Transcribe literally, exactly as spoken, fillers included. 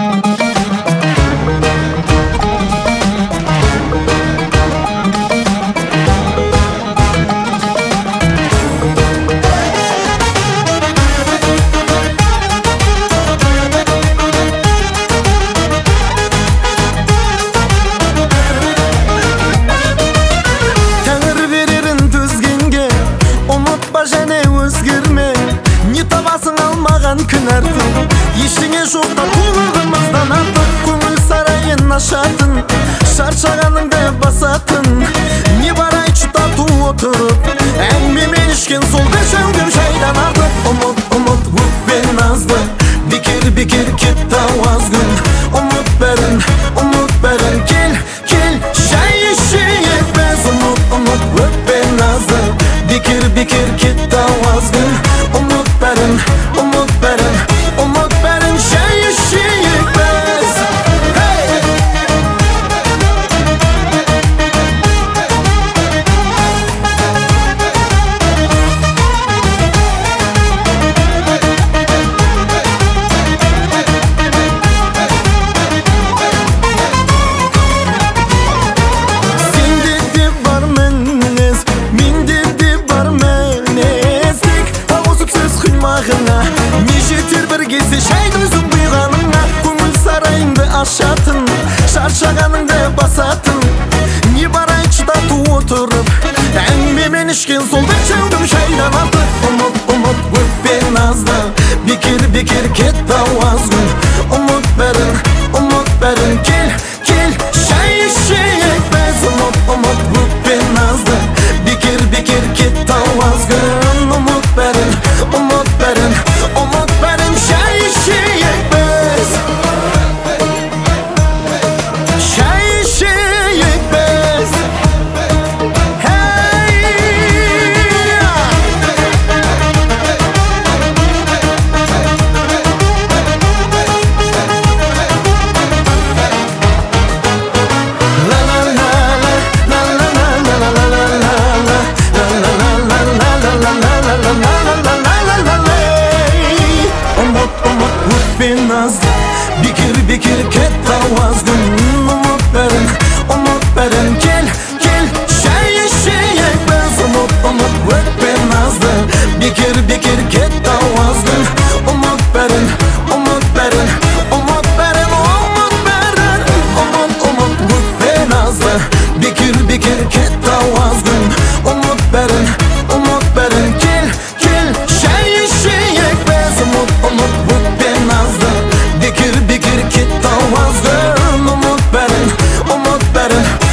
Күн артын ештеңе жоқта толығымыздан артық көңіл сарайын ашатын шаршағаныңды басатын не бар айтшы тату отырып әңгімемен ішкен сол бір шәугім шайдан артық ұмыт ұмыт өкпе назды бекер бекер кетті ауаз күн ұмыт бәрін ұмыт бәрін кел кел шай ішейік біз ұмыт ұмыт өкпе назды бекер бекер кетті ауаз күн ұмыт бәрін ұмыт бәрін ұмыт бәрін шай ішейік біз сенде де бар мінез менде де бар мінез тек ауысып сөз құймағына не жетер бір кезде шайды өзің бұйғаныңа көңіл сарайыңды ашатын шаршағаныңды басатын не бар айтшы тату отырып әңгімемен ішкен сол бір шәугім шайдан артық ұмыт ұмыт өкпе назды бекер бекер кетті ауаз күн ұмыт бәрін ұмыт бәрін кел кел шай ішейік біз ұмыт ұмыт өкпе назды бекер бекер кетті ауаз күн ұмыт бәрін ұмыт бәрін ұмыт бәрін шай ішейік біз шай ішейік біз бекер бекер кетті ауаз күн ұмыт бәрін ұмыт бәрін кел кел шай ішейік біз ұмыт ұмыт өкпе назды бекер бекер кетті ауаз күн ұмыт бәрін ұмыт бәрін ұмыт бәрін ұмыт бәрін ұмыт ұмыт өкпе назды бекер бекер кетті ауаз күн ұмыт бәрін ұмыт бәрін кел кел шай ішейік біз ұмыт ұмыт өкпе назды бекер бекер кетті ауаз күн ұмыт бәрін ұмыт бәрін